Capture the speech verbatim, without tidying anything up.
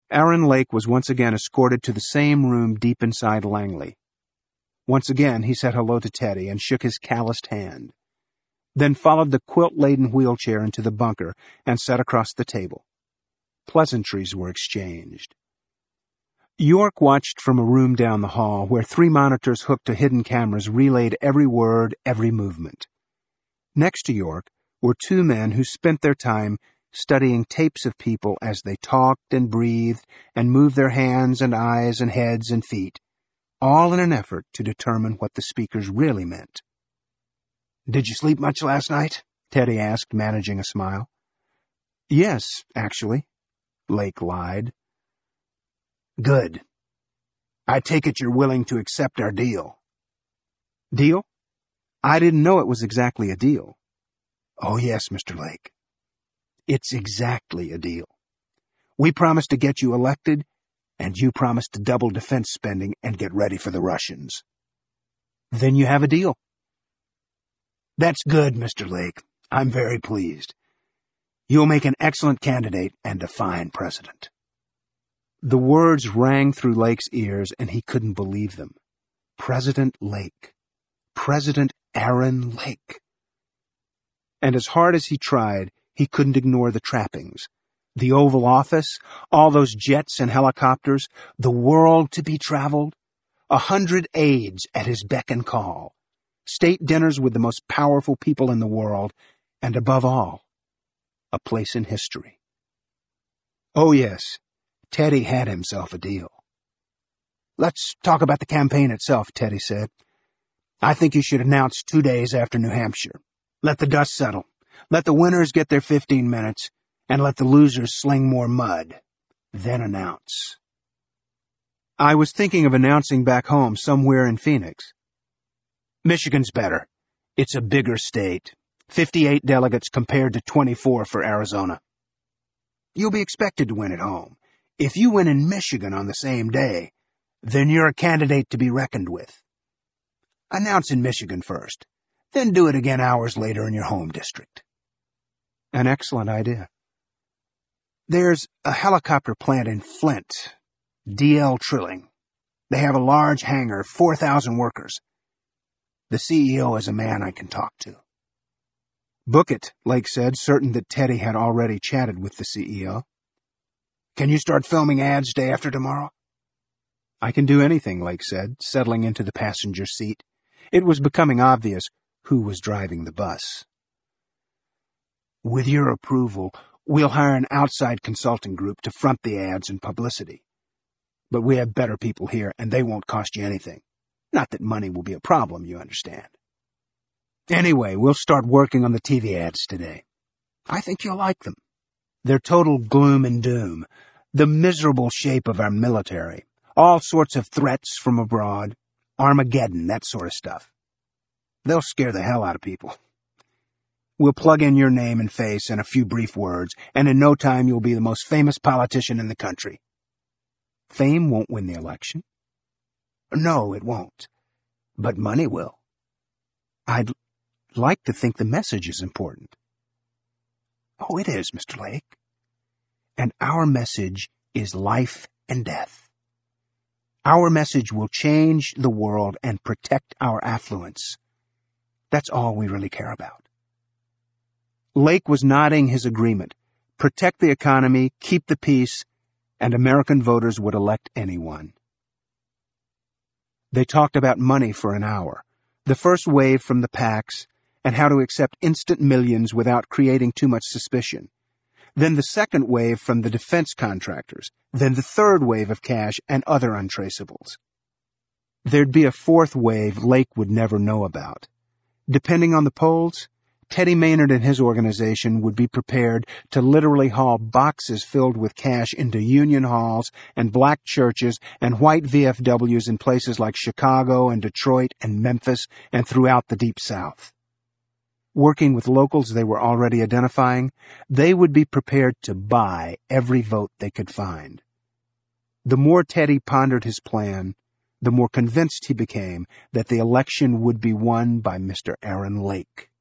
Aaron Lake was once again escorted to the same room deep inside Langley. Once again he said hello to Teddy and shook his calloused hand, then followed the quilt-laden wheelchair into the bunker and sat across the table. Pleasantries were exchanged. York watched from a room down the hall where three monitors hooked to hidden cameras relayed every word, every movement. Next to York were two men who spent their time studying tapes of people as they talked and breathed and moved their hands and eyes and heads and feet, all in an effort to determine what the speakers really meant. "Did you sleep much last night?" Teddy asked, managing a smile. "Yes, actually," Lake lied. "Good. I take it you're willing to accept our deal." "Deal? I didn't know it was exactly a deal." "Oh, yes, Mister Lake. It's exactly a deal. We promised to get you elected, and you promised to double defense spending and get ready for the Russians." "Then you have a deal." "That's good, Mister Lake. I'm very pleased. You'll make an excellent candidate and a fine president." The words rang through Lake's ears, and he couldn't believe them. President Lake. President Aaron Lake. And as hard as he tried, he couldn't ignore the trappings. The Oval Office, all those jets and helicopters, the world to be traveled, a hundred aides at his beck and call, state dinners with the most powerful people in the world, and above all, a place in history. Oh yes, Teddy had himself a deal. "Let's talk about the campaign itself," Teddy said. "I think you should announce two days after New Hampshire. Let the dust settle. Let the winners get their fifteen minutes, and let the losers sling more mud. Then announce." "I was thinking of announcing back home somewhere in Phoenix." "Michigan's better. It's a bigger state. Fifty-eight delegates compared to twenty-four for Arizona. You'll be expected to win at home. If you win in Michigan on the same day, then you're a candidate to be reckoned with. Announce in Michigan first, then do it again hours later in your home district." "An excellent idea." "There's a helicopter plant in Flint, D L Trilling. They have a large hangar, four thousand workers. The C E O is a man I can talk to." "Book it," Lake said, certain that Teddy had already chatted with the C E O. "Can you start filming ads day after tomorrow?" "I can do anything," Lake said, settling into the passenger seat. It was becoming obvious who was driving the bus. "With your approval, we'll hire an outside consulting group to front the ads and publicity. But we have better people here, and they won't cost you anything. Not that money will be a problem, you understand. Anyway, we'll start working on the T V ads today. I think you'll like them. They're total gloom and doom, the miserable shape of our military, all sorts of threats from abroad, Armageddon, that sort of stuff. They'll scare the hell out of people. We'll plug in your name and face and a few brief words, and in no time you'll be the most famous politician in the country." "Fame won't win the election." "No, it won't. But money will." "I'd like to think the message is important." "Oh, it is, Mister Lake. And our message is life and death. Our message will change the world and protect our affluence. That's all we really care about." Lake was nodding his agreement. Protect the economy, keep the peace, and American voters would elect anyone. They talked about money for an hour, the first wave from the PACs, and how to accept instant millions without creating too much suspicion. Then the second wave from the defense contractors, then the third wave of cash and other untraceables. There'd be a fourth wave Lake would never know about. Depending on the polls, Teddy Maynard and his organization would be prepared to literally haul boxes filled with cash into union halls and black churches and white V F Ws in places like Chicago and Detroit and Memphis and throughout the Deep South. Working with locals they were already identifying, they would be prepared to buy every vote they could find. The more Teddy pondered his plan, the more convinced he became that the election would be won by Mister Aaron Lake.